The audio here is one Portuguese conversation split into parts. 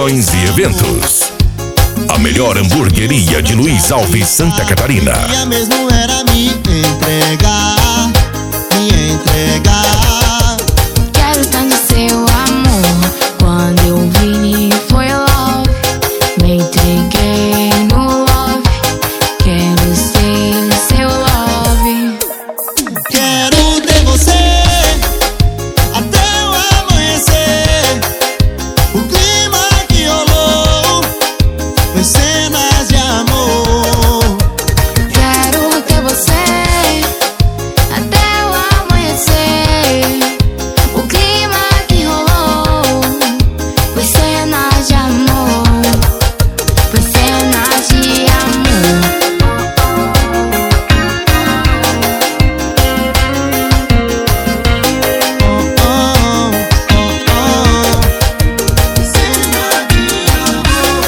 promoções e eventos. A melhor hamburgueria de Luiz Alves, Santa Catarina. Queria mesmo era me entregar, me entregar. Quero tanto seu amor. Quando eu vi foi love. Me entreguei no love. Quero ser seu love. Quero ter você até o amanhecer. O clima que rolou foi cenas de amor. Quero ter você até o amanhecer. O clima que rolou foi cenas de amor. Foi cenas de amor. Oh, oh, oh, oh. Cena de amor.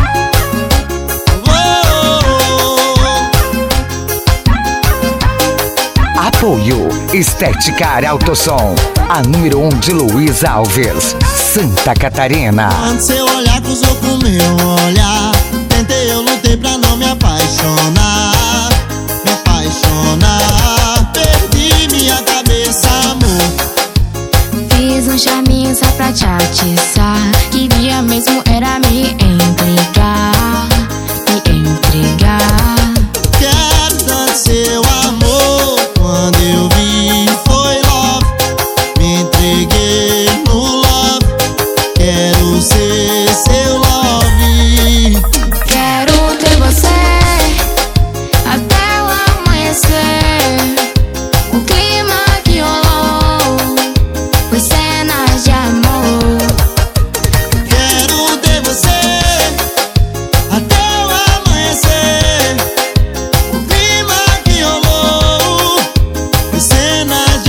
Oh. Apoio Estética Arautosom, a número 1 de Luiz Alves, Santa Catarina. Quando seu olhar cruzou com meu olhar, tentei, eu lutei pra não me apaixonar. Me apaixonar. Perdi minha cabeça, amor. Fiz um charminho só pra te atiçar. Queria mesmo era me entregar. Me entregar. Quero tanto seu amor. Quando eu vi foi love. Me entreguei no love. Quero ser seu love. Quero ter você até o amanhecer. O clima que rolou foi cenas de amor. Quero ter você até o amanhecer. O clima que rolou foi cena de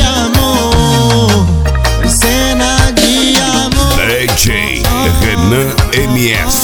amor. Foi cena de amor. DJ Renan MS.